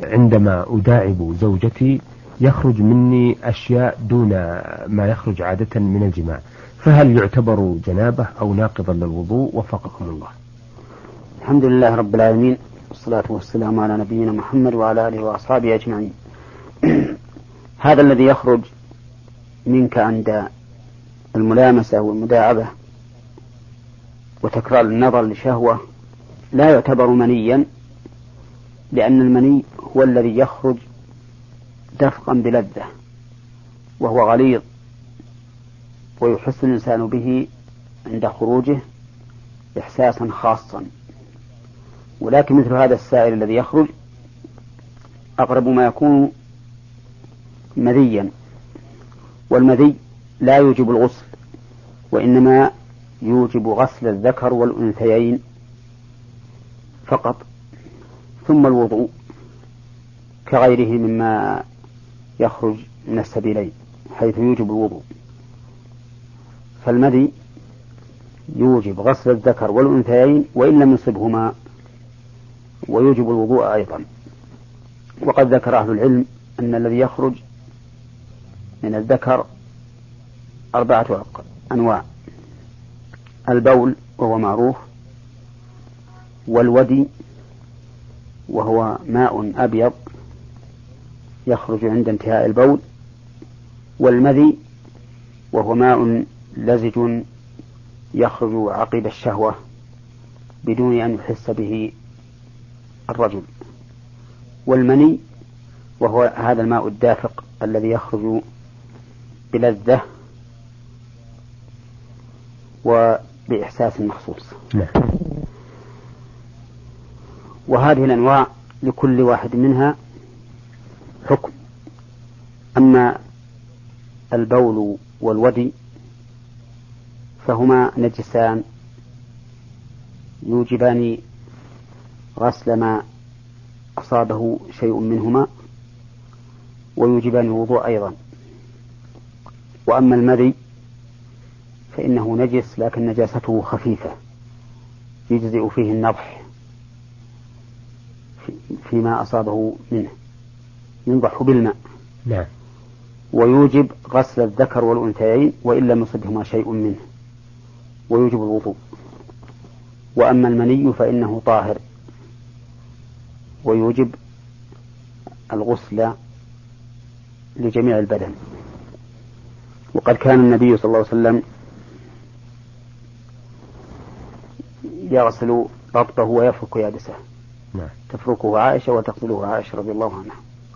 عندما أداعب زوجتي يخرج مني أشياء دون ما يخرج عادة من الجماع، فهل يعتبر جنابة أو ناقضا للوضوء؟ وفقكم الله. الحمد لله رب العالمين، والصلاة والسلام على نبينا محمد وعلى آله وأصحابه أجمعين. هذا الذي يخرج منك عند الملامسة والمداعبة وتكرار النظر لشهوة لا يعتبر منيا، لأن المني هو الذي يخرج دفقا بلذة وهو غليظ ويحس الإنسان به عند خروجه إحساسا خاصا، ولكن مثل هذا السائل الذي يخرج أقرب ما يكون مذيا، والمذي لا يوجب الغسل وإنما يوجب غسل الذكر والأنثيين فقط، ثم الوضوء كغيره مما يخرج من السبيلين حيث يوجب الوضوء. فالمذي يوجب غسل الذكر والأنثيين وإن لم يصبهما، ويوجب الوضوء أيضا. وقد ذكر أهل العلم أن الذي يخرج من الذكر 4 أنواع: البول وهو معروف، والودي وهو ماء أبيض يخرج عند انتهاء البول، والمذي وهو ماء لزج يخرج عقب الشهوة بدون أن يحس به الرجل، والمني وهو هذا الماء الدافق الذي يخرج بلذة وبإحساس مخصوص. وهذه الأنواع لكل واحد منها حكم. أما البول والودي فهما نجسان يوجبان غسل ما أصابه شيء منهما ويوجبان الوضوء أيضا. وأما المذي فإنه نجس لكن نجاسته خفيفة يجزئ فيه النضح فيما أصابه منه، ينضح بالماء. نعم. ويوجب غسل الذكر والأنثيين وإن لم يصبهما شيء منه، ويوجب الوضوء. وأما المني فإنه طاهر ويوجب الغسل لجميع البدن. وقد كان النبي صلى الله عليه وسلم يغسل ربطه ويفرك يابسه، تفركه عائشة وتغسله عائشة رضي الله عنها.